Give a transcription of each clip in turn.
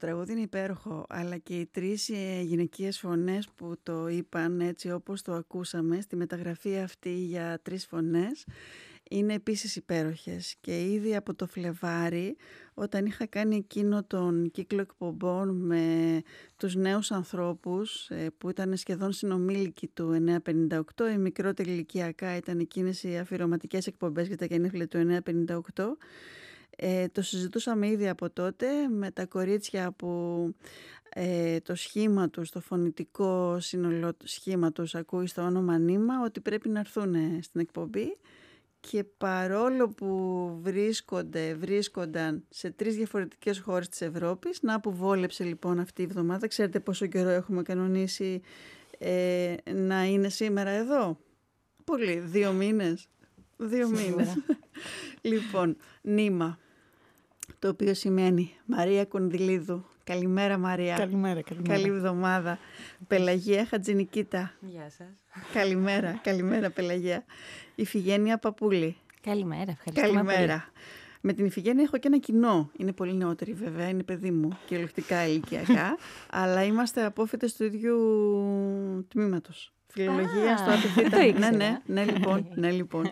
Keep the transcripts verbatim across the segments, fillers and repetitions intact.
τραγούδι είναι υπέροχο, αλλά και οι τρεις ε, γυναικείες φωνές που το είπαν έτσι όπως το ακούσαμε στη μεταγραφή αυτή για τρεις φωνές είναι επίσης υπέροχες. Και ήδη από το Φλεβάρι, όταν είχα κάνει εκείνο τον κύκλο εκπομπών με τους νέους ανθρώπους ε, που ήταν σχεδόν συνομήλικοι του εννιακόσια πενήντα οκτώ, οι μικρότεροι ηλικιακά ήταν εκείνες οι αφιερωματικές εκπομπές για τα γενέθλια του εννιακόσια πενήντα οκτώ. Ε, το συζητούσαμε ήδη από τότε με τα κορίτσια που ε, το σχήμα τους, το φωνητικό σύνολο σχήμα τους ακούει στο όνομα νήμα, ότι πρέπει να έρθουν στην εκπομπή, και παρόλο που βρίσκονται, βρίσκονταν σε τρεις διαφορετικές χώρες της Ευρώπης, να που βόλεψε λοιπόν αυτή η εβδομάδα. Ξέρετε πόσο καιρό έχουμε κανονίσει ε, να είναι σήμερα εδώ? Πολύ, δύο μήνες. Δύο μήνες. Λοιπόν, νήμα, το οποίο σημαίνει Μαρία Κονδυλίδου. Καλημέρα Μαρία. Καλημέρα, καλημέρα. Καλή εβδομάδα. Πελαγία Χατζηνικίτα. Γεια σας. Καλημέρα, καλημέρα Πελαγία. Ιφηγένεια Παπούλη. Καλημέρα, ευχαριστούμε Καλημέρα. πολύ. Με την Ιφηγένεια έχω και ένα κοινό. Είναι πολύ νεότερη βέβαια, είναι παιδί μου, κυριολεκτικά ηλικιακά, αλλά είμαστε απόφοιτες του ίδιου τμήματος. Φιλολογία στο ΑΠΘ. Ναι, ναι, ναι, λοιπόν, ναι, λοιπόν.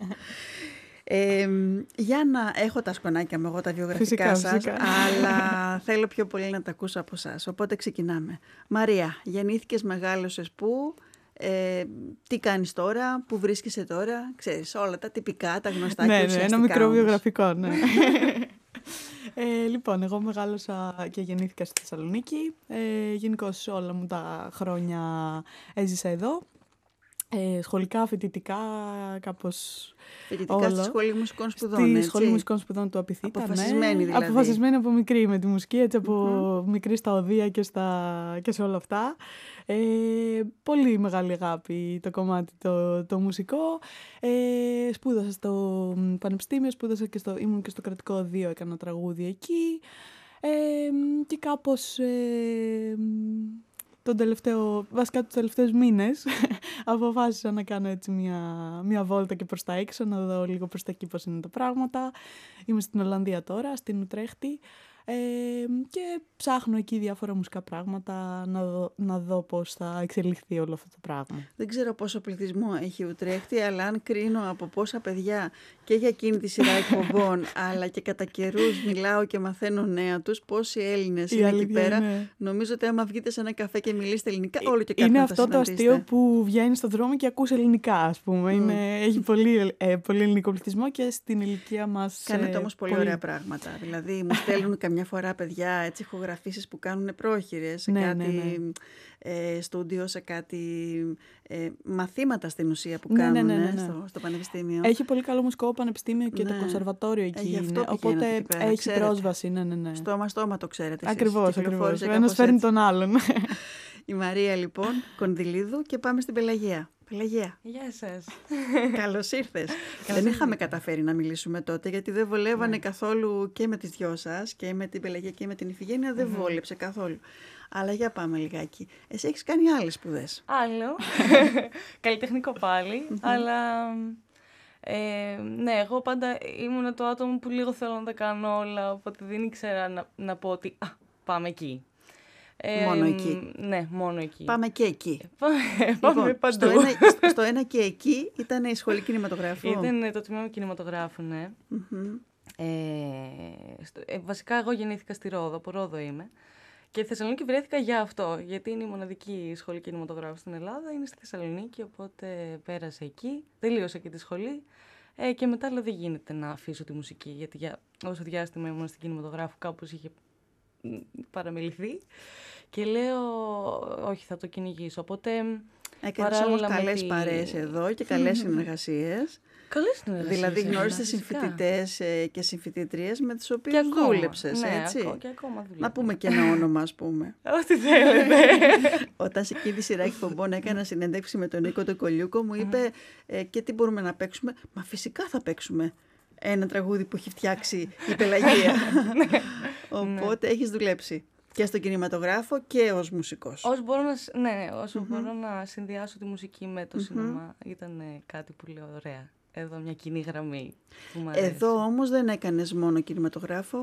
Ε, για να έχω τα σκονάκια μου εγώ τα βιογραφικά φυσικά, σας, φυσικά. αλλά θέλω πιο πολύ να τα ακούσω από εσάς. Οπότε ξεκινάμε. Μαρία, γεννήθηκες, μεγάλωσες πού, ε, τι κάνεις τώρα, πού βρίσκεσαι τώρα, ξέρεις όλα τα τυπικά, τα γνωστά ναι, και ναι, ουσιαστικά. ένα μικρό όμως. βιογραφικό, ναι. ε, λοιπόν, εγώ μεγάλωσα και γεννήθηκα στη Θεσσαλονίκη. Ε, γενικώς όλα μου τα χρόνια έζησα εδώ. Ε, σχολικά, φοιτητικά, κάπως Φοιτητικά όλο. στη Σχολή Μουσικών Σπουδών, Στη έτσι. Σχολή Μουσικών Σπουδών του ΑΠΘ. Αποφασισμένη δηλαδή. Αποφασισμένη από μικρή με τη μουσική, έτσι από Mm-hmm. μικρή στα οδεία και, στα, και σε όλα αυτά. Ε, πολύ μεγάλη αγάπη το κομμάτι το, το μουσικό. Ε, σπούδασα στο πανεπιστήμιο, σπούδασα και στο, ήμουν και στο κρατικό οδείο, έκανα τραγούδι εκεί. Ε, και κάπως... Ε, τον τελευταίο, βασικά τους τελευταίους μήνες αποφάσισα να κάνω έτσι μια, μια βόλτα και προς τα έξω, να δω λίγο προς τα εκεί πώς είναι τα πράγματα. Είμαι στην Ολλανδία τώρα, στην Ουτρέχτη, ε, και ψάχνω εκεί διάφορα μουσικά πράγματα να δω, να δω πώς θα εξελιχθεί όλο αυτό το πράγμα. Δεν ξέρω πόσο πληθυσμό έχει η Ουτρέχτη, αλλά αν κρίνω από πόσα παιδιά και για εκείνη τη σειρά εκπομπών, αλλά και κατά καιρούς μιλάω και μαθαίνω νέα τους, πόσοι Έλληνες είναι εκεί πέρα, είναι. Νομίζω ότι άμα βγείτε σε ένα καφέ και μιλήσετε ελληνικά, όλο και κάτι είναι να αυτό τα το αστείο που βγαίνει στον δρόμο και ακούς ελληνικά, ας πούμε. Mm. Είναι, έχει πολύ, ε, πολύ ελληνικό πληθυσμό και στην ηλικία μας. Κάνετε ε, όμως πολύ, πολύ ωραία πράγματα. Δηλαδή, μου στέλνουν καμιά φορά παιδιά έτσι ηχογραφήσεις που κάνουν πρόχειρες σε ναι, κάτι ναι, ναι. Ε, στούντιο, σε κάτι ε, μαθήματα στην ουσία που ναι, κάνουν ναι, ναι, ναι, ναι. Στο, στο πανεπιστήμιο. Έχει πολύ καλό μουσικό πανεπιστήμιο και ναι. το κονσερβατόριο εκεί έχει είναι, οπότε πέρα, έχει ξέρετε. πρόσβαση. Ναι, ναι, ναι. Στόμα-στόμα το ξέρετε. Ακριβώς, ακριβώς. Ο ένας φέρνει τον άλλον. Η Μαρία λοιπόν, Κονδυλίδου, και πάμε στην Πελαγία. Πελαγία. Γεια σας. Καλώς ήρθες. Δεν είχαμε καταφέρει να μιλήσουμε τότε, γιατί δεν βολεύανε ναι. καθόλου και με τις δυο σας, και με την Πελαγία και με την Ιφηγένεια, δεν mm-hmm. βόλεψε καθόλου. Αλλά για πάμε λιγάκι. Εσύ έχεις κάνει άλλες σπουδές. Άλλο. Καλλιτεχνικό πάλι, mm-hmm. αλλά... Ε, ναι, εγώ πάντα ήμουν το άτομο που λίγο θέλω να τα κάνω όλα, οπότε δεν ήξερα να, να πω ότι α, πάμε εκεί. Ε, μόνο εκεί. Ναι, μόνο εκεί. Πάμε και εκεί. Πάμε λοιπόν, παντού. Στο ένα, στο ένα και εκεί ήταν η σχολή κινηματογράφου. Ήταν το τμήμα κινηματογράφου, ναι. Mm-hmm. Ε, στο, ε, βασικά εγώ γεννήθηκα στη Ρόδο, από Ρόδο είμαι. Και Θεσσαλονίκη βρέθηκα για αυτό, γιατί είναι η μοναδική σχολή κινηματογράφου στην Ελλάδα, είναι στη Θεσσαλονίκη, οπότε πέρασα εκεί, τελείωσα και τη σχολή. Ε, και μετά λέω δεν γίνεται να αφήσω τη μουσική, γιατί για όσο διάστημα ήμουν στην κινηματογράφου κάπως είχε παραμεληθεί. Και λέω, όχι, θα το κυνηγήσω. Οπότε. Έκανες όμως καλές τη... παρέες εδώ και καλές συνεργασίες. Καλές συνεργασίες. Δηλαδή γνώρισες συμφοιτητές και συμφοιτήτριες με τις οποίες δούλεψες, ναι, έτσι. Ακό, και ακόμα δουλεύω. Να πούμε και ένα όνομα, ας πούμε. Ό,τι θέλετε. Όταν σε εκείνη τη σειρά εκπομπών έκανα συνέντευξη με τον Νίκο τον Κολιούκο, μου είπε ε, και τι μπορούμε να παίξουμε. Μα φυσικά θα παίξουμε ένα τραγούδι που έχει φτιάξει η Πελαγία. Οπότε έχεις δουλέψει. Και στον κινηματογράφο και ως μουσικός. Όσο μπορώ να, ναι, όσο mm-hmm. μπορώ να συνδυάσω τη μουσική με το mm-hmm. σινεμά, ήταν κάτι που λέω ωραία. Εδώ μια κοινή γραμμή που μου αρέσει. Εδώ όμως δεν έκανες μόνο κινηματογράφο.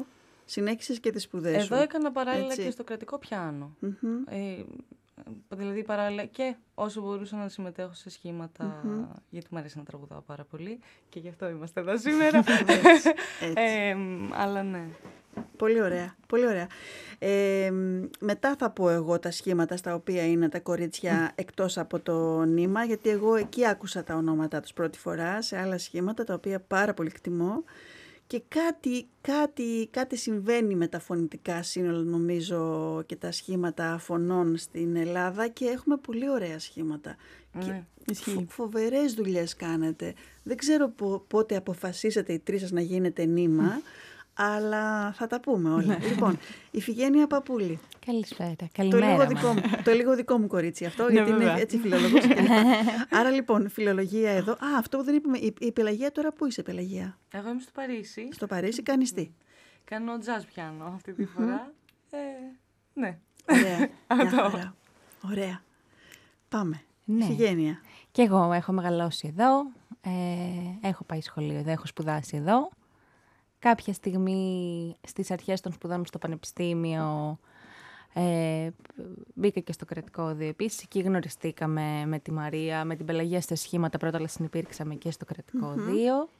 συνέχισες και τις σπουδές σου. Εδώ έκανα παράλληλα έτσι. Και στο κρατικό πιάνο. Mm-hmm. Ε, δηλαδή παράλληλα και όσο μπορούσα να συμμετέχω σε σχήματα, Mm-hmm. γιατί μου αρέσει να τραγουδάω πάρα πολύ και γι' αυτό είμαστε εδώ σήμερα. έτσι, έτσι. Ε, αλλά ναι. Πολύ ωραία, πολύ ωραία. Ε, μετά θα πω εγώ τα σχήματα στα οποία είναι τα κορίτσια εκτός από το νήμα, γιατί εγώ εκεί άκουσα τα ονόματά τους πρώτη φορά, σε άλλα σχήματα τα οποία πάρα πολύ εκτιμώ. Και κάτι, κάτι, κάτι συμβαίνει με τα φωνητικά σύνολα, νομίζω, και τα σχήματα φωνών στην Ελλάδα και έχουμε πολύ ωραία σχήματα. Ναι. Και φο, φοβερές δουλειές κάνετε. Δεν ξέρω πότε αποφασίσατε οι τρεις σας να γίνετε νήμα, αλλά θα τα πούμε όλα. Λοιπόν, Ιφηγένεια Παπούλη. Καλησπέρα. Το Καλημέρα. λίγο, δικό μου, το λίγο δικό μου κορίτσι αυτό, γιατί είναι έτσι φιλολογός. Άρα λοιπόν, φιλολογία εδώ. Α, αυτό που δεν είπαμε. Η, η Πελαγία τώρα πού είσαι, Πελαγία? Εγώ είμαι στο Παρίσι. Στο Παρίσι κάνεις τι? Κάνω jazz πιάνο αυτή τη φορά. Ε, ναι. Ωραία. Μια χαρά. Ωραία. Πάμε. Ναι. Ιφηγένεια. Και εγώ έχω μεγαλώσει εδώ. Ε, έχω πάει σχολείο εδώ, έχω σπουδάσει εδώ. Κάποια στιγμή στις αρχές των σπουδών μου στο πανεπιστήμιο ε, μπήκα και στο κρατικό οδείο επίσης. Εκεί γνωριστήκαμε με τη Μαρία, με την Πελαγία στα σχήματα πρώτα, αλλά συνυπήρξαμε και στο κρατικό mm-hmm. οδείο.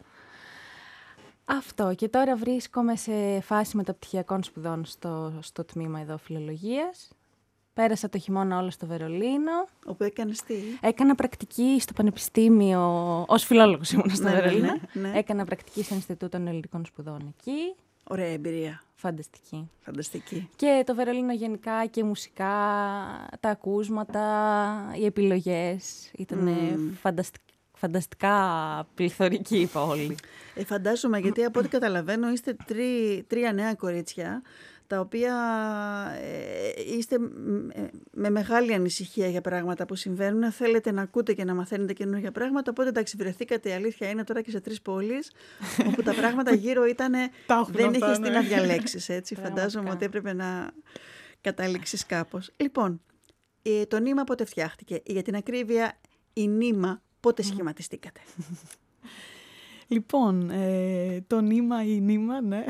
Αυτό. Και τώρα βρίσκομαι σε φάση μεταπτυχιακών σπουδών στο, στο τμήμα εδώ φιλολογίας. Πέρασα το χειμώνα όλο στο Βερολίνο. Όπου έκανες τι? Έκανα πρακτική στο πανεπιστήμιο, ως φιλόλογος ήμουν στο ναι, Βερολίνο. Ναι, ναι. Έκανα πρακτική στο Ινστιτούτο των Ελληνικών Σπουδών εκεί. Ωραία εμπειρία. Φανταστική. Φανταστική. Και το Βερολίνο γενικά και μουσικά, τα ακούσματα, οι επιλογές ήταν mm. φανταστικ, φανταστικά πληθωρική η πόλη. Ε, φαντάζομαι, γιατί από ό,τι καταλαβαίνω είστε τρί, τρία νέα κορίτσια, τα οποία ε, είστε με μεγάλη ανησυχία για πράγματα που συμβαίνουν. Θέλετε να ακούτε και να μαθαίνετε καινούργια πράγματα. Οπότε εντάξει, βρεθήκατε, η αλήθεια είναι, τώρα και σε τρεις πόλεις, όπου τα πράγματα γύρω ήταν. Δεν είχες τι να διαλέξεις. Έτσι. Φαντάζομαι ότι έπρεπε να καταλήξεις κάπως. Λοιπόν, το νήμα πότε φτιάχτηκε? Για την ακρίβεια, η νήμα πότε σχηματιστήκατε? Λοιπόν, ε, το νήμα ή νήμα, ναι.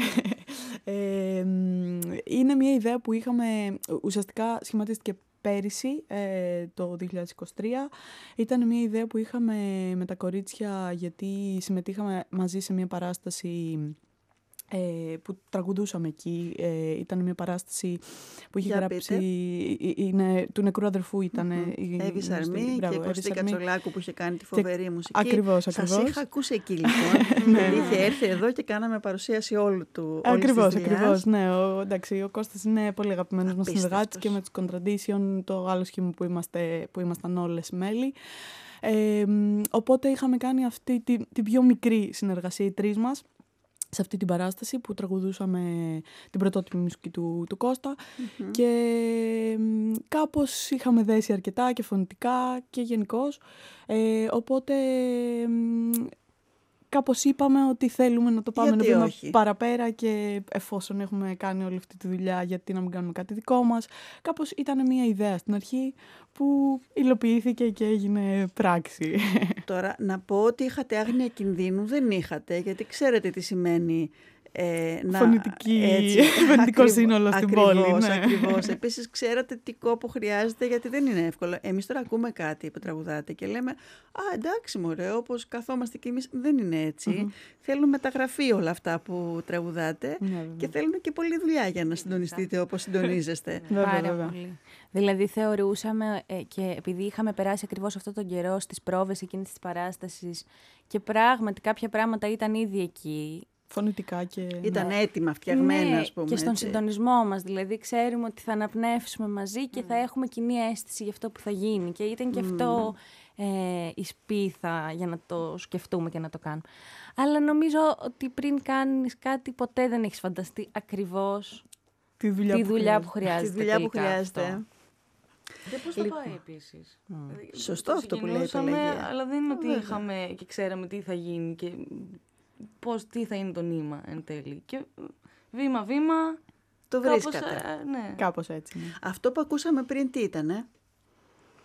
Ε, είναι μια ιδέα που είχαμε, ουσιαστικά σχηματίστηκε πέρυσι, ε, το δύο χιλιάδες είκοσι τρία. Ήταν μια ιδέα που είχαμε με τα κορίτσια, γιατί συμμετείχαμε μαζί σε μια παράσταση ε, που τραγουδούσαμε εκεί. Ε, ήταν μια παράσταση που είχε Για γράψει, είναι, του νεκρού αδερφού ήταν. Mm-hmm. Εύη Σαρμή και Κωστή Κατσολάκου που είχε κάνει τη φοβερή και... μουσική. Ακριβώς, Σας ακριβώς. είχα ακούσει εκεί λοιπόν. Ναι. Είχε έρθει εδώ και κάναμε παρουσίαση όλου του. Ακριβώς, ακριβώς. Ναι, ο, εντάξει, ο Κώστας είναι πολύ αγαπημένος μας συνεργάτης και με τους Contradition, το άλλο σχήμα που, είμαστε, που ήμασταν όλες μέλη. Ε, οπότε είχαμε κάνει αυτή την τη πιο μικρή συνεργασία οι τρεις μας, σε αυτή την παράσταση που τραγουδούσαμε την πρωτότυπη μουσική του, του Κώστα mm-hmm. και κάπως είχαμε δέσει αρκετά και φωνητικά και γενικώς, ε, οπότε κάπως είπαμε ότι θέλουμε να το πάμε γιατί να πούμε όχι. Παραπέρα και εφόσον έχουμε κάνει όλη αυτή τη δουλειά, γιατί να μην κάνουμε κάτι δικό μας. Κάπως ήταν μια ιδέα στην αρχή που υλοποιήθηκε και έγινε πράξη. Τώρα, να πω ότι είχατε άγνοια κινδύνου, δεν είχατε, γιατί ξέρετε τι σημαίνει ε, να, φωνητική, έτσι, φωνητικό ακριβώς, σύνολο στην ακριβώς, πόλη. Ναι. Ακριβώς. Επίσης, ξέρετε τι κόπο χρειάζεται, γιατί δεν είναι εύκολο. Εμείς τώρα ακούμε κάτι που τραγουδάτε και λέμε «Α, εντάξει μωρέ, όπως καθόμαστε κι εμείς». Δεν είναι έτσι. Mm-hmm. Θέλουν μεταγραφή όλα αυτά που τραγουδάτε mm-hmm. και θέλουν και πολλή δουλειά για να συντονιστείτε όπως συντονίζεστε. Πάρα πολύ. Δηλαδή θεωρούσαμε ε, και επειδή είχαμε περάσει ακριβώς αυτόν τον καιρό στις πρόβες εκείνης της παράστασης και πράγματι κάποια πράγματα ήταν ήδη εκεί. Φωνητικά και... Ήταν ναι. έτοιμα, φτιαγμένα, ναι, ας πούμε. Και στον έτσι. συντονισμό μας, δηλαδή ξέρουμε ότι θα αναπνεύσουμε μαζί και mm. θα έχουμε κοινή αίσθηση για αυτό που θα γίνει. Και ήταν και mm. αυτό ε, η σπίθα για να το σκεφτούμε και να το κάνουμε. Αλλά νομίζω ότι πριν κάνεις κάτι ποτέ δεν έχεις φανταστεί ακριβώς τη δουλειά, τη που, δουλειά χρειάζεται. που χρειάζεται. Τη δουλειά που χρειάζεται. Αυτό. Και πώς θα πάει επίσης. Mm. Σωστό αυτό που λέει η Πελαγία. Αλλά δεν είναι ότι είχαμε και ξέραμε τι θα γίνει και πώς, τι θα είναι το νήμα εν τέλει. Και βήμα-βήμα το βρίσκατε. Κάπως, ε, ναι. Κάπως έτσι. Ναι. Αυτό που ακούσαμε πριν τι ήτανε?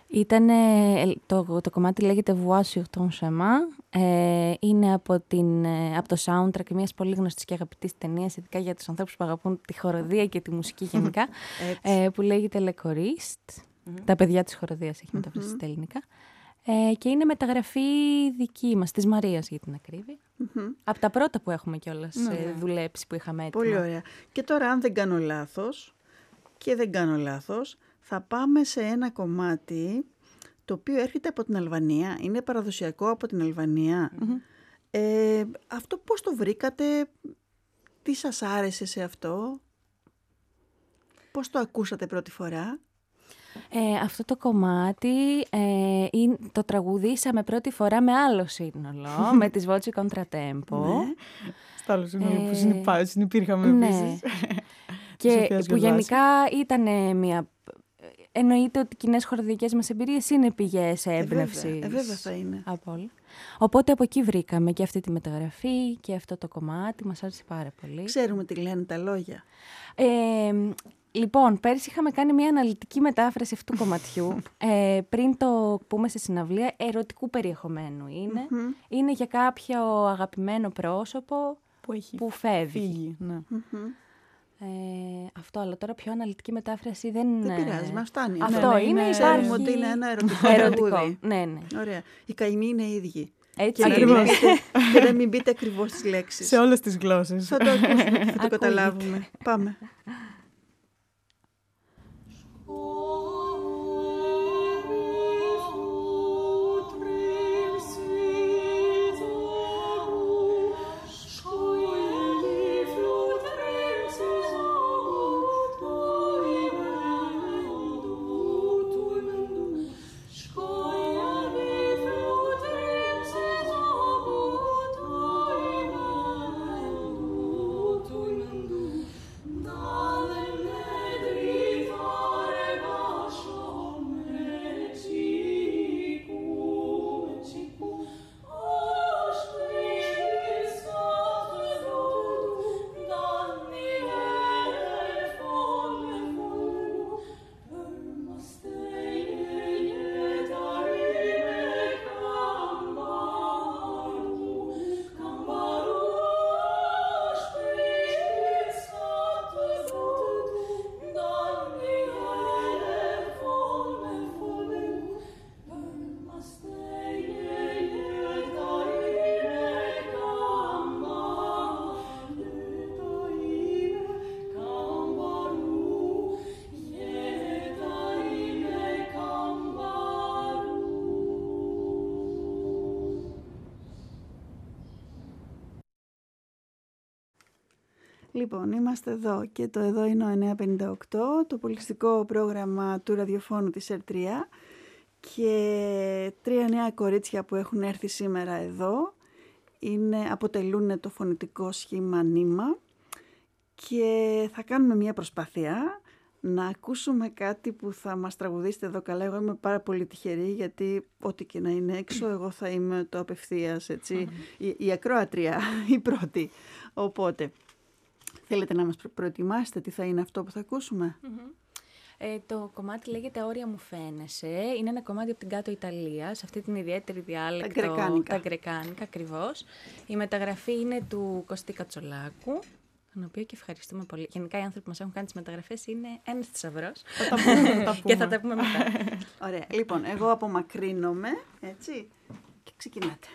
Ήταν, το, το κομμάτι λέγεται Voix sur ton chemin. Ε, είναι από, την, από το soundtrack μιας πολύ γνωστής και αγαπητής ταινίας, ειδικά για τους ανθρώπους που αγαπούν τη χοροδία και τη μουσική γενικά, ε, που λέγεται Le Choriste. Mm-hmm. Τα παιδιά της χοροδίας έχει μεταφραστεί στα ελληνικά. Ε, και είναι μεταγραφή δική μας, της Μαρίας για την ακρίβεια. Mm-hmm. Από τα πρώτα που έχουμε κιόλας mm-hmm. δουλέψει, που είχαμε έτοιμα. Πολύ ωραία. Και τώρα, αν δεν κάνω λάθος, και δεν κάνω λάθος, θα πάμε σε ένα κομμάτι το οποίο έρχεται από την Αλβανία, είναι παραδοσιακό από την Αλβανία. Mm-hmm. Ε, αυτό πώς το βρήκατε, τι σας άρεσε σε αυτό, πώς το ακούσατε πρώτη φορά? Ε, αυτό το κομμάτι ε, είναι, το τραγουδήσαμε πρώτη φορά με άλλο σύνολο, με τις Voci Contratempo. Ναι. Στο άλλο σύνολο ε, που συνυπήρχαμε ναι. επίσης. Και που γενικά ήταν μια... Εννοείται ότι οι κοινές χοροδικές μας εμπειρίες είναι πηγές έμπνευσης. Ε, βέβαια, ε, βέβαια θα είναι. Από όλα. Οπότε από εκεί βρήκαμε και αυτή τη μεταγραφή και αυτό το κομμάτι. Μας άρεσε πάρα πολύ. Ξέρουμε τι λένε τα λόγια. Ε, λοιπόν, πέρσι είχαμε κάνει μια αναλυτική μετάφραση αυτού του κομματιού. ε, πριν το πούμε σε συναυλία, ερωτικού περιεχομένου είναι. Mm-hmm. Είναι για κάποιο αγαπημένο πρόσωπο που, έχει που φεύγει. Φύγει, ναι. Mm-hmm. Ε, αυτό, αλλά τώρα πιο αναλυτική μετάφραση δεν... Δεν πειράζει, μας φτάνει. Αυτό ναι, είναι, είναι, υπάρχει... ότι είναι ένα ερωτικό ερωτικό. Ναι, ναι. Ωραία. Οι καημοί είναι οι ίδιοι. Έτσι, και, να μην πείτε, και να μην πείτε ακριβώς τις λέξεις. Σε όλες τις γλώσσες. Θα το ακούσουμε, θα το καταλάβουμε. Πάμε. Λοιπόν, είμαστε εδώ και το εδώ είναι ο εννιακόσια πενήντα οκτώ, το πολιτιστικό πρόγραμμα του ραδιοφώνου της ΕΡΤ τρία και τρία νέα κορίτσια που έχουν έρθει σήμερα εδώ είναι, αποτελούν το φωνητικό σχήμα νήμα και θα κάνουμε μια προσπάθεια να ακούσουμε κάτι που θα μας τραγουδήσετε εδώ καλά. Εγώ είμαι πάρα πολύ τυχερή γιατί ό,τι και να είναι έξω εγώ θα είμαι το απευθείας, έτσι, mm-hmm. η, η ακροατρία, η πρώτη. Οπότε... Θέλετε να μας προετοιμάσετε τι θα είναι αυτό που θα ακούσουμε? Mm-hmm. Ε, το κομμάτι λέγεται «Όρια μου φαίνεσαι». Είναι ένα κομμάτι από την κάτω Ιταλία, σε αυτή την ιδιαίτερη διάλεκτο. Τα γκρεκάνικα. Τα γκρεκάνικα, ακριβώς. Η μεταγραφή είναι του Κωστή Κατσολάκου, τον οποίο και ευχαριστούμε πολύ. Γενικά οι άνθρωποι που μας έχουν κάνει τις μεταγραφές είναι ένας θησαυρός. Θα τα πούμε, θα τα πούμε. Και θα τα πούμε μετά. Ωραία. Λοιπόν, εγώ απομακρύνομαι, έτσι, και ξεκινάτε.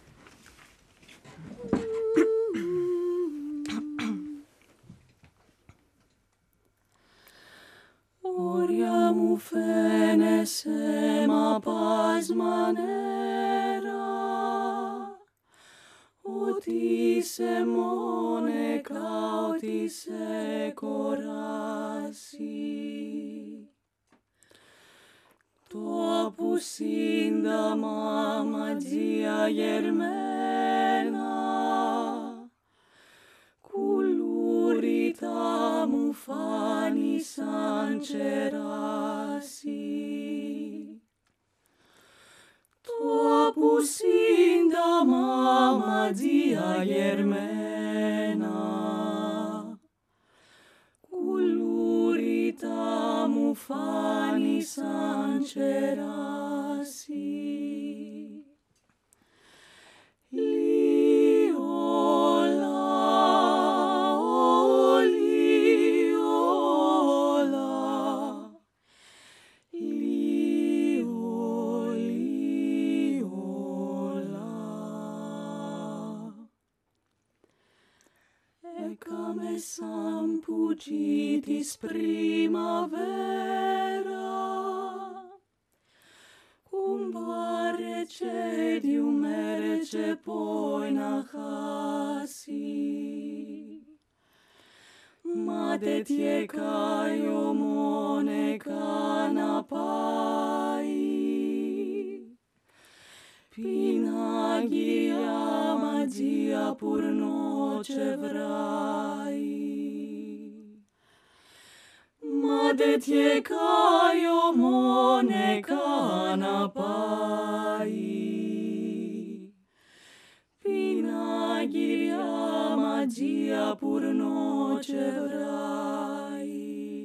Όρια μου φαίνεσαι, μα πας μανέρα, ότι είσαι μόνεκα, ότι σε κοράσει. Το απουσύνταμα ματζία γερμένα, κουλούριτα μου φάνει σαν τσεράσι. Το απουσύνταμα ματζία γερμένα, κουλούριτα μου μου φάνει σαν κεράσι. Σαν πουτσί της πριμαβέρα, κουμπάρε και δυο μέρες και πόη να χάσει. Μα τέτοιε κάιο μόνεκα να πάει, πινάγια ματζία πουρνό και βράει. Μα τέτοιε κάιο μόνεκα να πάει, πινάγια ματζία πουρνό και βράει.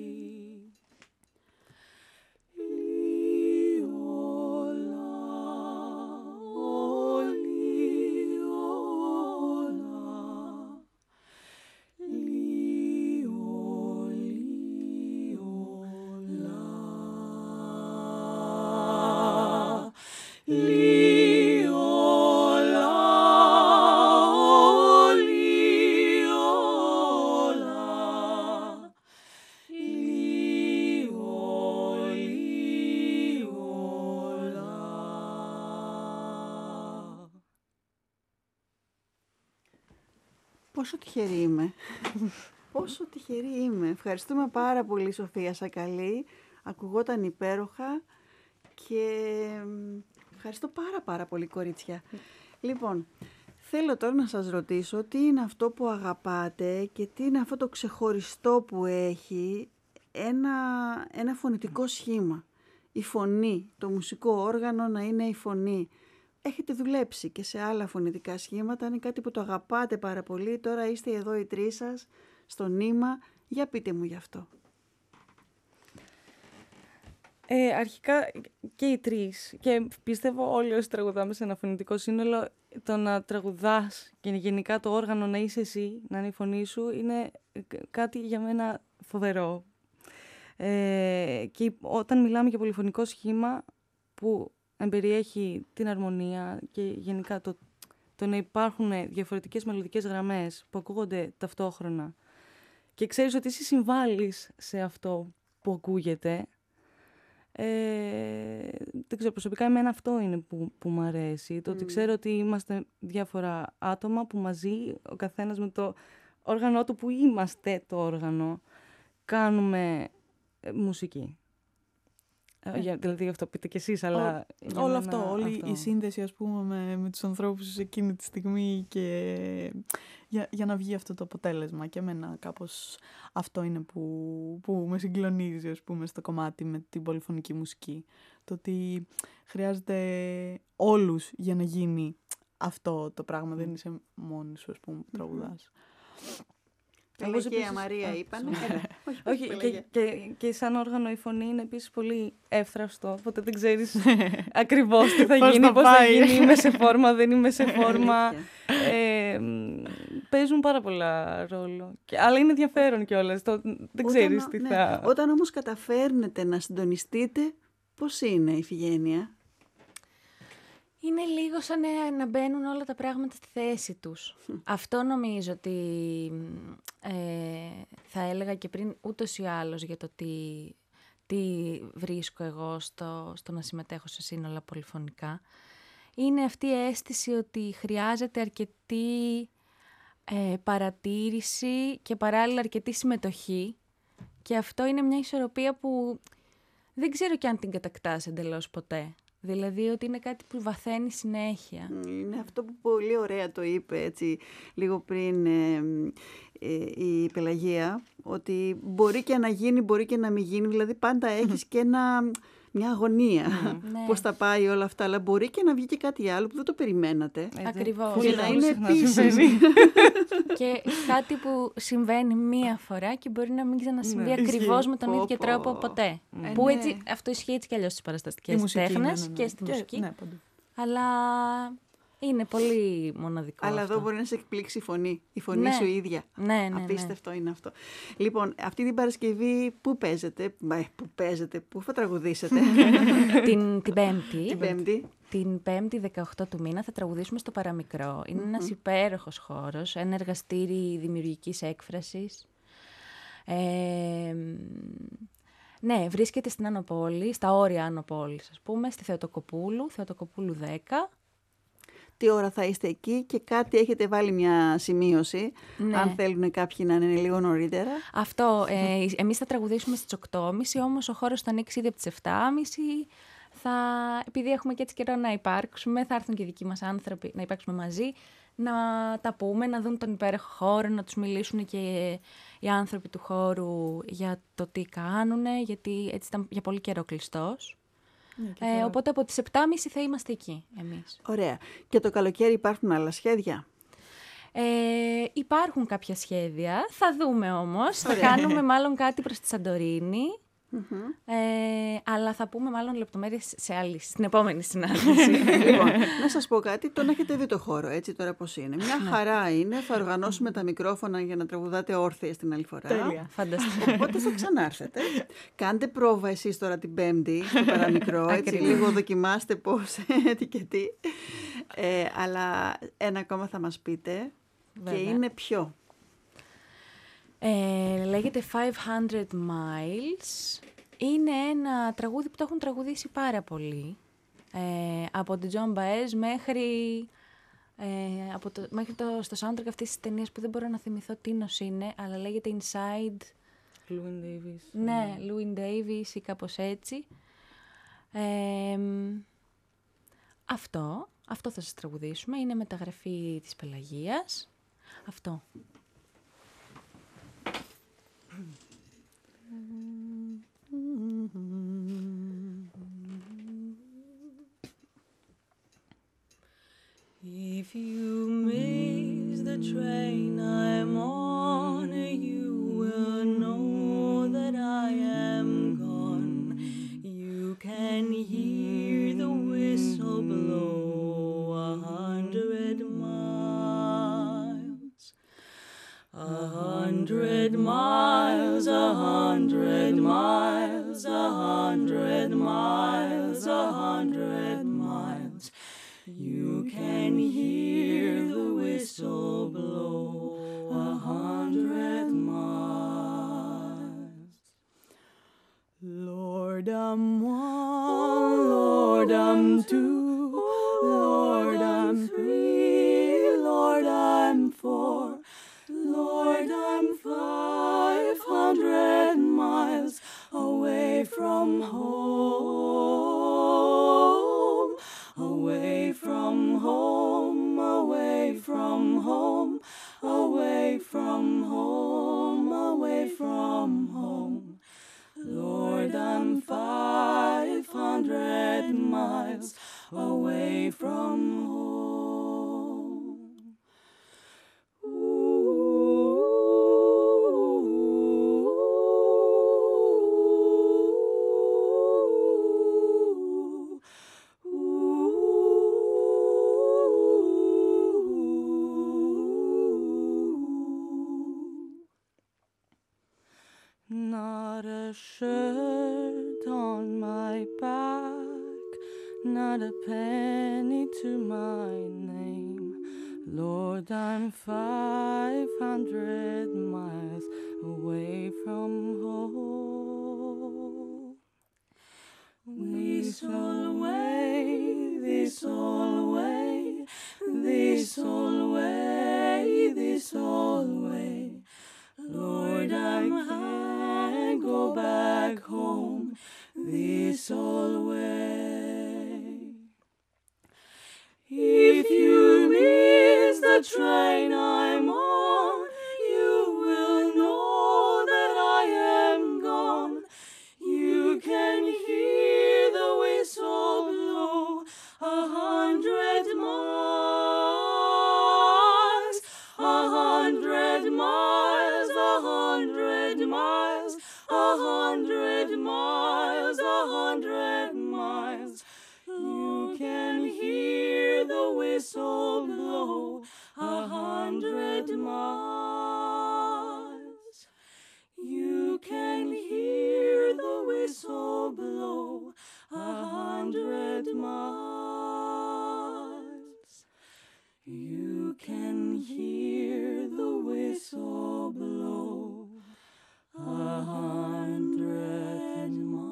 Πόσο τυχερή είμαι. Πόσο τυχερή είμαι. Ευχαριστούμε πάρα πολύ, Σοφία Σακαλή. Ακουγόταν υπέροχα και ευχαριστώ πάρα πάρα πολύ, κορίτσια. Λοιπόν, θέλω τώρα να σας ρωτήσω τι είναι αυτό που αγαπάτε και τι είναι αυτό το ξεχωριστό που έχει ένα, ένα φωνητικό σχήμα. Η φωνή, το μουσικό όργανο να είναι η φωνή. Έχετε δουλέψει και σε άλλα φωνητικά σχήματα, είναι κάτι που το αγαπάτε πάρα πολύ. Τώρα είστε εδώ οι τρεις σας, στο νήμα. Για πείτε μου γι' αυτό. Ε, αρχικά και οι τρεις, και πιστεύω όλοι όσοι τραγουδάμε σε ένα φωνητικό σύνολο, το να τραγουδάς και γενικά το όργανο να είσαι εσύ, να είναι η φωνή σου, είναι κάτι για μένα φοβερό. Ε, και όταν μιλάμε για πολυφωνικό σχήμα που εμπεριέχει την αρμονία και γενικά το, το να υπάρχουν διαφορετικές μελωδικές γραμμές που ακούγονται ταυτόχρονα και ξέρεις ότι εσύ συμβάλλεις σε αυτό που ακούγεται, ε, δεν ξέρω, προσωπικά εμένα αυτό είναι που, που μου αρέσει. Το ότι ξέρω ότι είμαστε διάφορα άτομα που μαζί, ο καθένας με το όργανο του που είμαστε το όργανο, κάνουμε ε, μουσική. Ε. Για, δηλαδή αυτό πείτε κι εσείς, αλλά... Ό, όλο αυτό, όλη αυτό. Η σύνδεση ας πούμε με, με τους ανθρώπους εκείνη τη στιγμή και για, για να βγει αυτό το αποτέλεσμα. Και εμένα κάπως αυτό είναι που, που με συγκλονίζει ας πούμε στο κομμάτι με την πολυφωνική μουσική. Το ότι χρειάζεται όλους για να γίνει αυτό το πράγμα, mm. δεν είσαι μόνη σου ας πούμε που τραγουδάς. Εγώ και η Μαρία είπανε. Όχι, και, και, και σαν όργανο η φωνή είναι επίσης πολύ εύθραυστο, οπότε δεν ξέρεις ακριβώς τι θα γίνει, πώς θα γίνει, είμαι σε φόρμα, δεν είμαι σε φόρμα. ε, παίζουν πάρα πολλά ρόλο. Και, αλλά είναι ενδιαφέρον κιόλας, το, δεν όταν, ξέρεις τι ναι. θα... Όταν όμως καταφέρνετε να συντονιστείτε, πώς είναι η Ιφηγένεια? Είναι λίγο σαν να μπαίνουν όλα τα πράγματα στη θέση τους. Αυτό νομίζω ότι ε, θα έλεγα και πριν ούτως ή άλλως για το τι, τι βρίσκω εγώ στο, στο να συμμετέχω σε σύνολα πολυφωνικά. Είναι αυτή η αίσθηση ότι χρειάζεται αρκετή ε, παρατήρηση και παράλληλα αρκετή συμμετοχή και αυτό είναι μια ισορροπία που δεν ξέρω κι αν την κατακτάς εντελώς ποτέ. Δηλαδή ότι είναι κάτι που βαθαίνει συνέχεια. Είναι αυτό που πολύ ωραία το είπε έτσι λίγο πριν ε, η Πελαγία, ότι μπορεί και να γίνει, μπορεί και να μην γίνει, δηλαδή πάντα έχεις και ένα, μια αγωνία Ναι. πώς θα πάει όλα αυτά, αλλά μπορεί και να βγει και κάτι άλλο που δεν το περιμένατε. Ακριβώς. Και να είναι συχνά επίσης. συμβαίνει. Και κάτι που συμβαίνει μία φορά και μπορεί να μην ξανασυμβεί Ναι. ακριβώς με τον Πω, ίδιο πω. τρόπο ποτέ. Ε, Που ναι. έτσι, αυτό ισχύει έτσι κι αλλιώς στις Η παραστατικές μουσική, τέχνες ναι, ναι, ναι. και στη Και- μουσική. ναι, παντού. Αλλά είναι πολύ μοναδικό Αλλά αυτό. εδώ μπορεί να σε εκπλήξει η φωνή, η φωνή Ναι. σου ίδια. Ναι, ναι, ναι. Απίστευτο είναι αυτό. Λοιπόν, αυτή την Παρασκευή πού παίζετε, ε, πού παίζετε, πού θα τραγουδήσετε, την, την Πέμπτη. την Πέμπτη. Την Πέμπτη δεκαοκτώ του μήνα θα τραγουδήσουμε στο Παραμικρό. Είναι ένας υπέροχος χώρος, ένα εργαστήρι δημιουργικής έκφρασης. Ε, ναι, βρίσκεται στην Άνω Πόλη, στα όρια Άνω Πόλης, ας πούμε, στη Θεοτοκοπούλου, Θεοτοκοπούλου δέκα. Τι ώρα θα είστε εκεί και κάτι έχετε βάλει μια σημείωση, Ναι. αν θέλουν κάποιοι να είναι λίγο νωρίτερα. Αυτό, ε, εμείς θα τραγουδήσουμε στις οκτώ και μισή, όμως ο χώρος θα ανοίξει ήδη από τις επτά και μισή. Θα, επειδή έχουμε και έτσι καιρό να υπάρξουμε, θα έρθουν και οι δικοί μας άνθρωποι να υπάρξουμε μαζί, να τα πούμε, να δουν τον υπέροχο χώρο, να τους μιλήσουν και οι άνθρωποι του χώρου για το τι κάνουν, γιατί έτσι ήταν για πολύ καιρό κλειστός. Ναι, και Ε, τώρα- οπότε από τις επτά και μισή θα είμαστε εκεί εμείς. Ωραία. Και το καλοκαίρι υπάρχουν άλλα σχέδια. Ε, υπάρχουν κάποια σχέδια, θα δούμε όμως, θα κάνουμε μάλλον κάτι προς τη Σαντορίνη. Ε, αλλά θα πούμε μάλλον λεπτομέρειες σε άλλη, στην επόμενη συνάντηση. Λοιπόν, να σας πω κάτι, τον έχετε δει το χώρο, έτσι τώρα πώς είναι. Μια χαρά είναι, θα οργανώσουμε τα μικρόφωνα για να τραγουδάτε όρθιες την άλλη φορά. Τέλεια. Φανταστικό. Οπότε θα ξανάρθετε. Κάντε πρόβα εσείς τώρα την Πέμπτη στο Παραμικρό, έτσι λίγο δοκιμάστε πώς, τι και τι. Ε, αλλά ένα ακόμα θα μας πείτε και Βέβαια. είναι ποιο. Ε, λέγεται χίλια Miles. Είναι ένα τραγούδι που το έχουν τραγουδήσει πάρα πολύ. Ε, από την Joan Baez μέχρι, ε, από το, μέχρι το, στο soundtrack αυτής της ταινίας που δεν μπορώ να θυμηθώ τι νος είναι, αλλά λέγεται Inside. Louis Davis. Ναι, Louis Davis ή κάπως έτσι. Ε, αυτό, αυτό θα σας τραγουδήσουμε. Είναι μεταγραφή της Πελαγίας. Αυτό. If you miss the train I'm on, you will know that I am gone. You can hear the whistle blow a hundred miles. A hundred miles, a hundred miles, a hundred miles, a hundred miles. You can hear the whistle blow a hundred miles. Lord, I'm one, Lord, I'm two, Lord, I'm three, Lord, I'm four, Lord, I'm five hundred miles away from home, away from home, away from home, away from home, away from home. Lord, I'm five hundred miles away from home. Not a shirt on my back, not a penny to my name. Lord, I'm five hundred miles away from home. This all way, this all way, this all way, this all way. Lord, I can't go back home this all way. If you miss the train I'm on, you hundred miles. You can hear the whistle blow a hundred miles. You can hear the whistle blow a hundred miles. You can hear the whistle blow a hundred miles.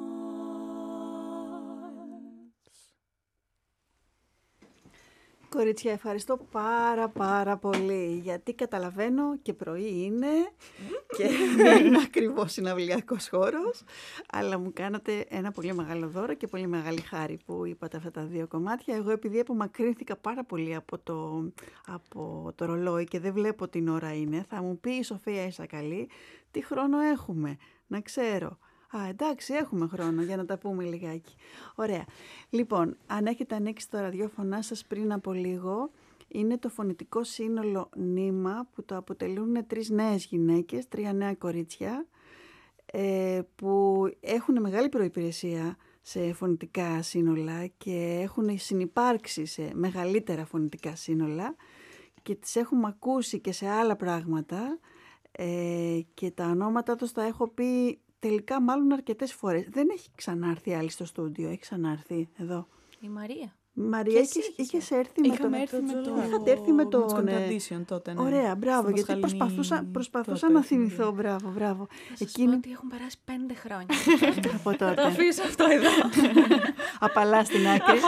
Κορίτσια, ευχαριστώ πάρα πάρα πολύ, γιατί καταλαβαίνω και πρωί είναι και δεν είναι ακριβώς συναυλιακός χώρος, αλλά μου κάνατε ένα πολύ μεγάλο δώρο και πολύ μεγάλη χάρη που είπατε αυτά τα δύο κομμάτια. Εγώ επειδή απομακρύνθηκα πάρα πολύ από το, από το ρολόι και δεν βλέπω την ώρα είναι, θα μου πει η Σοφία Ισακαλή τι χρόνο έχουμε, να ξέρω. Α, εντάξει, έχουμε χρόνο για να τα πούμε λιγάκι. Ωραία. Λοιπόν, αν έχετε ανοίξει το ραδιόφωνά σας πριν από λίγο, είναι το φωνητικό σύνολο Νήμα που το αποτελούν τρεις νέες γυναίκες, τρία νέα κορίτσια, ε, που έχουν μεγάλη προϋπηρεσία σε φωνητικά σύνολα και έχουν συνυπάρξει σε μεγαλύτερα φωνητικά σύνολα και τις έχουμε ακούσει και σε άλλα πράγματα, ε, και τα ονόματα τους τα έχω πει τελικά μάλλον αρκετές φορές. Δεν έχει ξανάρθει άλλη στο στούντιο, έχει ξανάρθει εδώ. Η Μαρία. Μαρία, είχες, είχες έρθει με τον... έρθει με το... Είχατε έρθει με τον... Contradiction τότε, ναι. Ωραία, μπράβο, γιατί Πασχαλινή προσπαθούσα, προσπαθούσα τότε, να θυμηθώ, μπράβο, μπράβο. Θα σας πω ότι έχουν περάσει πέντε χρόνια. Από τότε. Το αφήσω αυτό εδώ. Απαλά στην άκρη.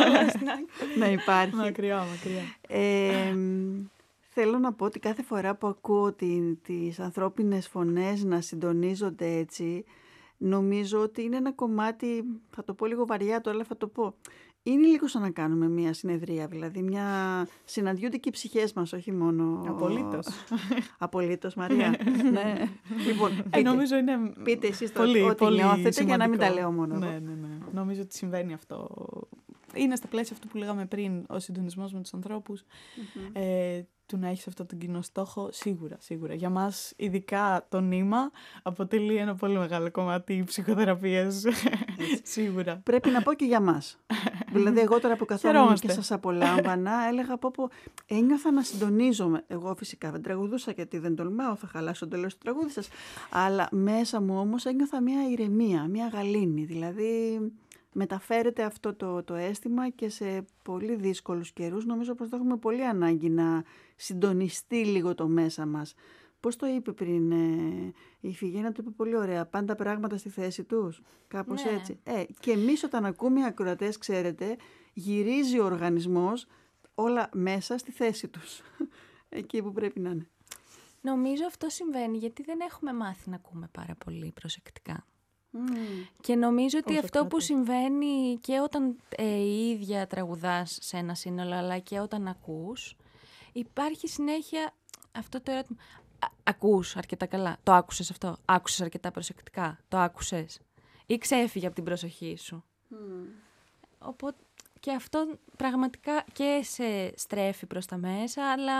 Να υπάρχει. Μακριά, μακριά. Ε, θέλω να πω ότι κάθε φορά που ακούω τι, τις ανθρώπινες φωνές να συντονίζονται έτσι, νομίζω ότι είναι ένα κομμάτι, θα το πω λίγο βαριά τώρα, αλλά θα το πω. Είναι λίγο σαν να κάνουμε μια συνεδρία, δηλαδή μια... συναντιούνται και οι ψυχές μας, όχι μόνο... Απολύτως. Απολύτως, Μαρία. Ναι. Λοιπόν, πείτε, ε, νομίζω είναι πείτε εσείς το πολύ, ό,τι πολύ νιώθετε σημαντικό. Για να μην τα λέω μόνο εγώ. Ναι, ναι, ναι. Νομίζω ότι συμβαίνει αυτό. Είναι στα πλαίσια αυτού που λέγαμε πριν, ο συντονισμός με τους ανθρώπους, mm-hmm. ε, του να έχεις αυτό τον κοινό στόχο, σίγουρα, σίγουρα. Για μας, ειδικά το νήμα, αποτελεί ένα πολύ μεγάλο κομμάτι ψυχοθεραπείας, σίγουρα. Πρέπει να πω και για μας. Δηλαδή, εγώ τώρα που καθόμουν και σας απολάμβανα, έλεγα πω, πω ένιωθα να συντονίζομαι. Εγώ φυσικά δεν τραγουδούσα, γιατί δεν τολμάω, θα χαλάσω εντελώς το τραγούδι σας. Αλλά μέσα μου όμως ένιωθα μια ηρεμία, μια γαλήνη. Δηλαδή, μεταφέρεται αυτό το, το αίσθημα και σε πολύ δύσκολους καιρούς νομίζω πως θα έχουμε πολύ ανάγκη να συντονιστεί λίγο το μέσα μας. Πώς το είπε πριν ε, η Φιγένα, το είπε πολύ ωραία, πάντα πράγματα στη θέση τους, κάπως ναι. έτσι. Ε, και εμείς όταν ακούμε οι ακροατές, ξέρετε, γυρίζει ο οργανισμός όλα μέσα στη θέση τους, εκεί που πρέπει να είναι. Νομίζω αυτό συμβαίνει γιατί δεν έχουμε μάθει να ακούμε πάρα πολύ προσεκτικά. Mm. Και νομίζω ότι Όσο αυτό κράτη. που συμβαίνει και όταν ε, η ίδια τραγουδάς σε ένα σύνολο, αλλά και όταν ακούς, υπάρχει συνέχεια αυτό το ερώτημα. Α, ακούς αρκετά καλά, το άκουσες αυτό, άκουσες αρκετά προσεκτικά, το άκουσες ή ξέφυγε από την προσοχή σου. Mm. Οπότε και αυτό πραγματικά και σε στρέφει προς τα μέσα, αλλά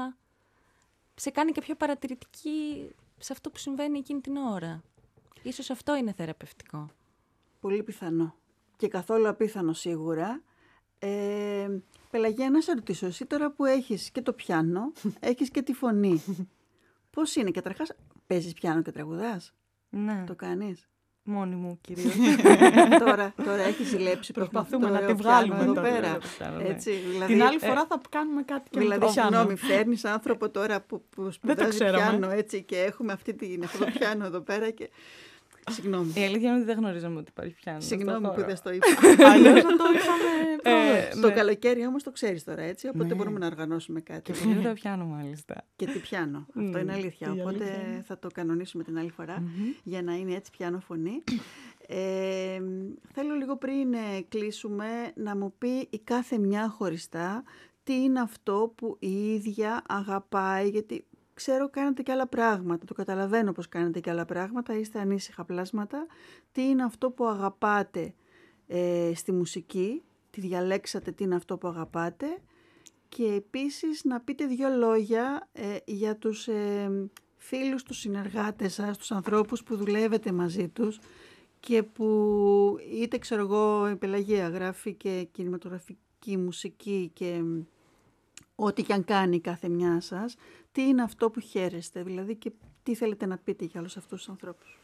σε κάνει και πιο παρατηρητική σε αυτό που συμβαίνει εκείνη την ώρα. Ίσως αυτό είναι θεραπευτικό. Πολύ πιθανό. Και καθόλου απίθανο σίγουρα. Ε, Πελαγία, να σε ρωτήσω, εσύ τώρα που έχεις και το πιάνο, έχεις και τη φωνή. Πώς είναι, καταρχάς, παίζεις πιάνο και τραγουδάς? Ναι, Το κάνεις? μόνη μου κυρίως. τώρα, τώρα έχεις ζηλέψει. Προσπαθούμε να το τη βγάλουμε εδώ τώρα. πέρα. Πιάνο, ναι. Έτσι, δηλαδή, Την άλλη φορά θα κάνουμε κάτι και δηλαδή, με το πιάνο. συγγνώμη, φέρνεις άνθρωπο τώρα που, που σπουδάζει ξέραμε. πιάνο έτσι και έχουμε αυτή την, αυτό το πιάνο εδώ πέρα και... Συγγνώμη. Η αλήθεια είναι ότι δεν γνωρίζαμε ότι υπάρχει πιάνο. Συγγνώμη που δεν στο είπα. Αλλιώς θα το είχαμε προβεί. Το καλοκαίρι όμως το ξέρεις τώρα, έτσι, οπότε Ναι. μπορούμε να οργανώσουμε κάτι. Και πολύ ωραίο πιάνο μάλιστα. Και τι πιάνο. Αυτό είναι αλήθεια. η Οπότε αλήθεια είναι. θα το κανονίσουμε την άλλη φορά για να είναι έτσι πιάνο φωνή. Ε, θέλω λίγο πριν ε, κλείσουμε να μου πει η κάθε μια χωριστά τι είναι αυτό που η ίδια αγαπάει, γιατί ξέρω κάνετε και άλλα πράγματα, το καταλαβαίνω πως κάνετε και άλλα πράγματα, είστε ανήσυχα πλάσματα. Τι είναι αυτό που αγαπάτε ε, στη μουσική, τι διαλέξατε, τι είναι αυτό που αγαπάτε, και επίσης να πείτε δύο λόγια ε, για τους ε, φίλους, τους συνεργάτες σας, τους ανθρώπους που δουλεύετε μαζί τους και που είτε ξέρω εγώ η Πελαγία γράφει και κινηματογραφική μουσική και ό,τι και αν κάνει κάθε μια σας, τι είναι αυτό που χαίρεστε, δηλαδή και τι θέλετε να πείτε για όλους αυτούς τους ανθρώπους.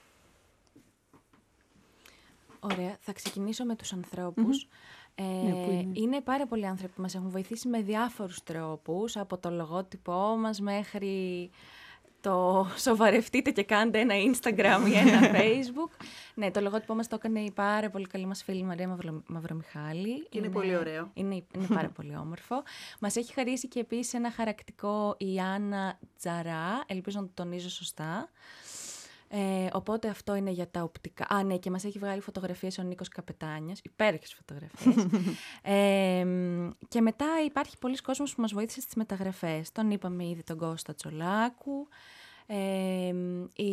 Ωραία, θα ξεκινήσω με τους ανθρώπους. Mm-hmm. Ε, ναι, είναι. είναι πάρα πολλοί άνθρωποι που μας έχουν βοηθήσει με διάφορους τρόπους, από το λογότυπό μας μέχρι το σοβαρευτείτε και κάντε ένα Instagram ή ένα Facebook. Ναι, το λογότυπό μας το έκανε η πάρα πολύ καλή μας φίλη Μαρία Μαυρο, Μαυρομιχάλη. Είναι, είναι πολύ ωραίο. Είναι, είναι πάρα πολύ όμορφο. Μας έχει χαρίσει και επίσης ένα χαρακτικό η Άννα Τζαρά, ελπίζω να το τονίζω σωστά. Ε, οπότε αυτό είναι για τα οπτικά. Α, ναι, και μας έχει βγάλει φωτογραφίες ο Νίκος Καπετάνιας, υπέροχες φωτογραφίες. ε, και μετά υπάρχει πολλοί κόσμος που μας βοήθησε στις μεταγραφές. Τον είπαμε ήδη τον Κώστα Τσολάκου, ε, η,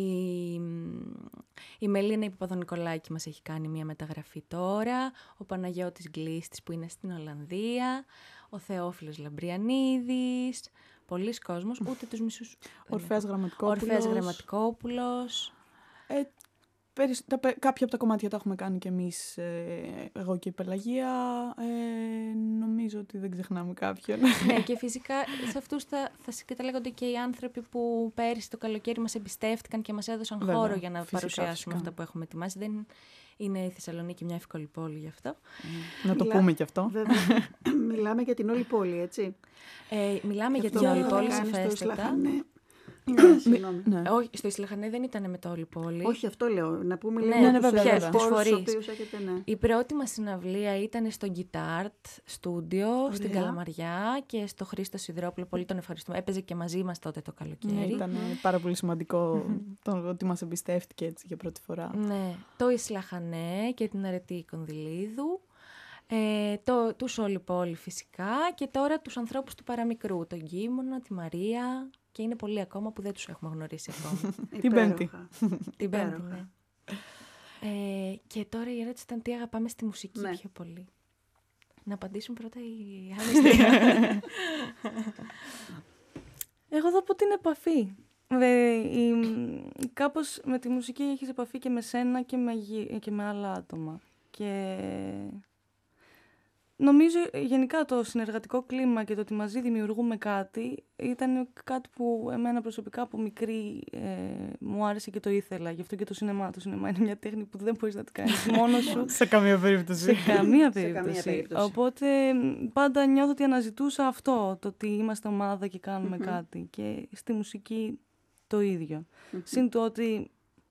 η Μελίνα η Παπαδονικολάκη μας έχει κάνει μια μεταγραφή τώρα, ο Παναγιώτης Γκλίστης που είναι στην Ολλανδία, ο Θεόφιλος Λαμπριανίδης, πολλοί κόσμος, ούτε τους μισούς... Ορφέας Γραμματικόπουλος. Ορφέας Γραμματικόπουλος. Ε, περισ... τα, κάποια από τα κομμάτια τα έχουμε κάνει κι εμείς, ε, εγώ και η Πελαγία. Ε, νομίζω ότι δεν ξεχνάμε κάποιον. Ναι, και φυσικά σε αυτούς θα, θα συγκαταλέγονται και οι άνθρωποι που πέρυσι το καλοκαίρι μας εμπιστεύτηκαν και μας έδωσαν Βέβαια, χώρο για να φυσικά, παρουσιάσουμε φυσικά. αυτά που έχουμε ετοιμάσει. Δεν είναι η Θεσσαλονίκη μια εύκολη πόλη γι' αυτό. Να το Μιλά... πούμε κι αυτό. Βέβαια, μιλάμε για την όλη πόλη, έτσι. Ε, μιλάμε και για την όλη πόλη, σαφέστατα. σαφέστατα. Ναι, συγγνώμη. Ναι. Όχι, στο Ισλαχανέ δεν ήταν με το όλη πόλη. Όχι, αυτό λέω. Να πούμε Ναι, λίγο ναι, τους, βέβαια, τους βέβαια. πόρους Φορείς. τους οποίους έχετε, ναι. Η πρώτη μας συναυλία ήταν στο Guitart Studio, στην Καλαμαριά και στο Χρήστο Σιδρόπουλο. Πολύ τον ευχαριστούμε. Έπαιζε και μαζί μας τότε το καλοκαίρι. Ναι, ήταν πάρα πολύ σημαντικό το ότι μας εμπιστεύτηκε έτσι για πρώτη φορά. Ναι, το Ισλαχανέ και την Αρετή Κονδυλίδου. Ε, το, τους όλη πόλη φυσικά και τώρα τους ανθρώπους του παραμικρού, τον Κίμωνα, τη Μαρία και είναι πολλοί ακόμα που δεν τους έχουμε γνωρίσει ακόμα. Την Πέμπτη. Υπέροχα. Την Πέμπτη, Υπέροχα. ναι. Ε, και τώρα η ερώτηση ήταν τι αγαπάμε στη μουσική Ναι. πιο πολύ. Να απαντήσουν πρώτα οι άλλες τρία. Εγώ θα πω την επαφή. Δε, η, κάπως με τη μουσική έχεις επαφή και με σένα και με, γη- και με άλλα άτομα. Και νομίζω γενικά το συνεργατικό κλίμα και το ότι μαζί δημιουργούμε κάτι ήταν κάτι που εμένα προσωπικά από μικρή ε, μου άρεσε και το ήθελα. Γι' αυτό και το σινεμά. Το σινεμά είναι μια τέχνη που δεν μπορείς να την κάνεις μόνος σου. Σε καμία περίπτωση. Σε καμία Σε καμία περίπτωση. περίπτωση. Οπότε πάντα νιώθω ότι αναζητούσα αυτό, το ότι είμαστε ομάδα και κάνουμε κάτι. Και στη μουσική το ίδιο. Συν το ότι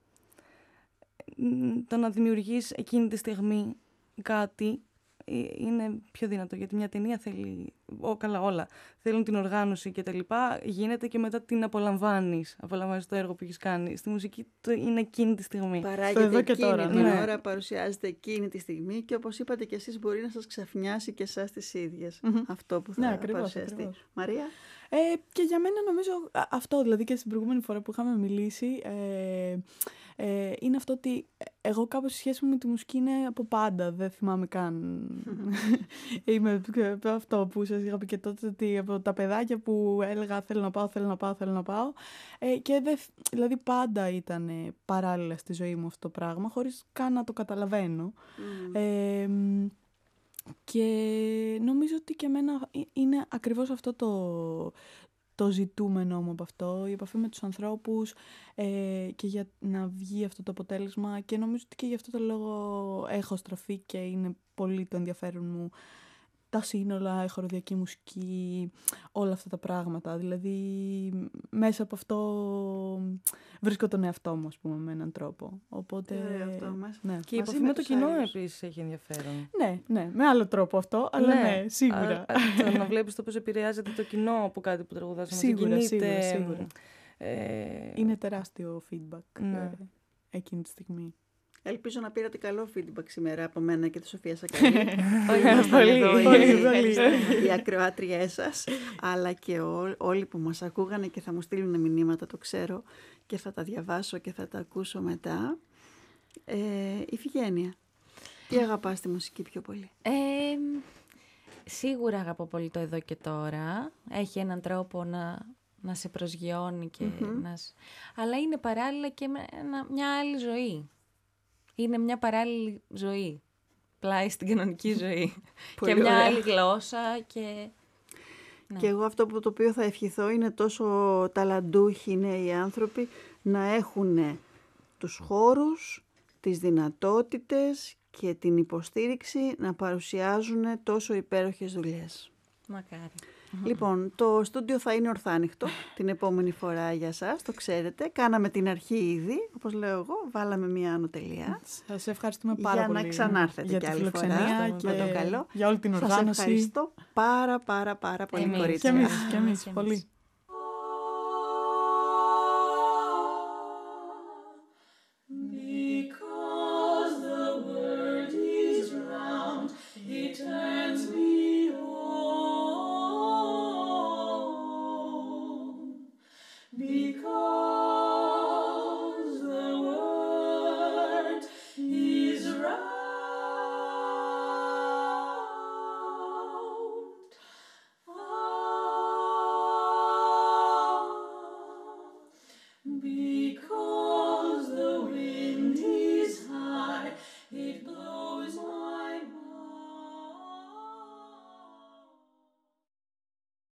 μ, το να δημιουργείς εκείνη τη στιγμή κάτι ε, είναι πιο δυνατό. Γιατί μια ταινία θέλει, ό, καλά όλα, θέλουν την οργάνωση και τα λοιπά, γίνεται και μετά την απολαμβάνεις. Απολαμβάνεις το έργο που έχεις κάνει. Στη μουσική το είναι εκείνη τη στιγμή. Παράγεται εδώ και εκείνη τώρα, την ναι. ώρα, παρουσιάζεται εκείνη τη στιγμή και όπως είπατε και εσείς μπορεί να σας ξαφνιάσει και εσάς τις ίδιες αυτό που θα Ναι, ακριβώς, παρουσιαστεί. ακριβώς. Μαρία. Ε, και για μένα νομίζω α, αυτό, δηλαδή και στην προηγούμενη φορά που είχαμε μιλήσει, ε, ε, είναι αυτό ότι εγώ κάπως η σχέση μου με τη μουσική είναι από πάντα, δεν θυμάμαι καν. Είμαι αυτό που σας είχα πει και τότε, ότι από τα παιδάκια που έλεγα θέλω να πάω, θέλω να πάω, θέλω να πάω. Ε, και δε, δηλαδή πάντα ήταν παράλληλα στη ζωή μου αυτό το πράγμα, χωρίς καν να το καταλαβαίνω. Ε, και νομίζω ότι και εμένα είναι ακριβώς αυτό το, το ζητούμενο μου από αυτό, η επαφή με τους ανθρώπους ε, και για να βγει αυτό το αποτέλεσμα και νομίζω ότι και γι' αυτό το λόγο έχω στραφεί και είναι πολύ το ενδιαφέρον μου τα σύνολα, η χοροδιακή μουσική, όλα αυτά τα πράγματα. Δηλαδή μέσα από αυτό βρίσκω τον εαυτό μου, ας πούμε, με έναν τρόπο. Οπότε, Ε, αυτό μας. ναι. Και η Μαζί επαφή με με το τους κοινό άλλους. επίσης έχει ενδιαφέρον. Ναι, ναι, με άλλο τρόπο αυτό, αλλά ναι, σίγουρα. Α, α, το να βλέπεις το πώς επηρεάζεται το κοινό από κάτι που τραγουδάς. να Σίγουρα, συγκινείται, σίγουρα, σίγουρα. Ε, Είναι τεράστιο feedback Ναι. ε, εκείνη τη στιγμή. Ελπίζω να πήρατε καλό feedback σήμερα από μένα και τη Σοφία Σακαλή. Πολύ, Πολύ, πολύ, πολύ. Οι ακροάτριές σας, αλλά και ό, όλοι που μας ακούγανε και θα μου στείλουν μηνύματα, το ξέρω, και θα τα διαβάσω και θα τα ακούσω μετά. Ε, Ιφηγένεια, τι αγαπάς τη μουσική πιο πολύ? Ε, σίγουρα αγαπώ πολύ το εδώ και τώρα. Έχει έναν τρόπο να, να σε προσγειώνει και Mm-hmm. να... σ- Αλλά είναι παράλληλα και με ένα- μια άλλη ζωή. είναι μια παράλληλη ζωή. Πλάι στην κανονική ζωή. Πολύ και μια ωραία. άλλη γλώσσα και... Ναι. Και εγώ αυτό που το οποίο θα ευχηθώ είναι τόσο ταλαντούχοι νέοι άνθρωποι να έχουν τους χώρους, τις δυνατότητες και την υποστήριξη να παρουσιάζουν τόσο υπέροχες δουλειές. Μακάρι. Λοιπόν, το στούντιο θα είναι ορθάνυχτο την επόμενη φορά για σας, το ξέρετε. Κάναμε την αρχή ήδη, όπως λέω εγώ, βάλαμε μία άνω τελεία. Σας ευχαριστούμε πάρα για πολύ. να ξανάρθετε για κι τη άλλη φορά. φιλοξενία Και και το καλό. για όλη την Σας οργάνωση. ευχαριστώ πάρα πάρα πάρα πολύ, Εμείς. κορίτσια. Και εμείς, και εμείς, Και εμείς. πολύ.